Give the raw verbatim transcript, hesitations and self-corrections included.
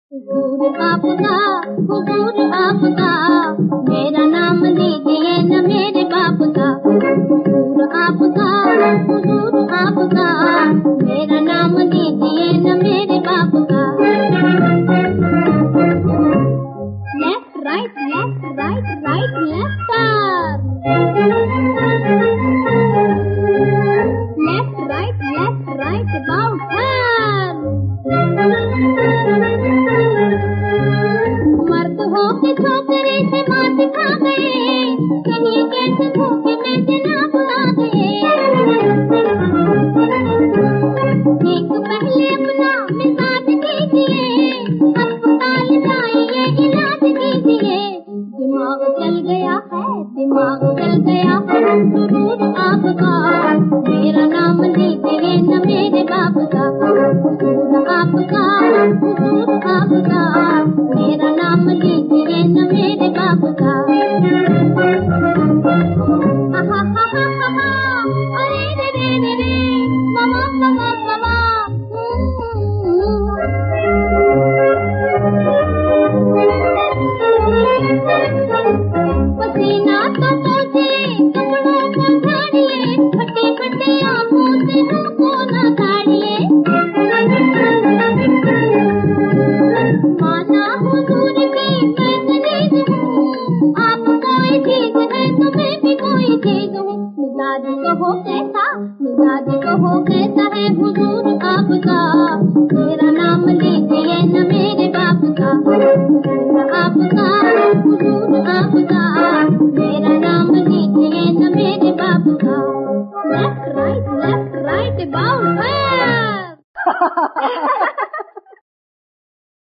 हुजूर आपका, हुजूर आपका, मेरा नाम लीजिए न मेरे बाप का। हुजूर आपका, हुजूर आपका, मेरा नाम लीजिए न मेरे बाप का। Left right left right right left turn, left right left right about turn. मर्द हो के छोकरे से मात खा गए, कहीं कैसे भूखे में जनाब आ गए। एक पहले अपना मिजाज कीजिए,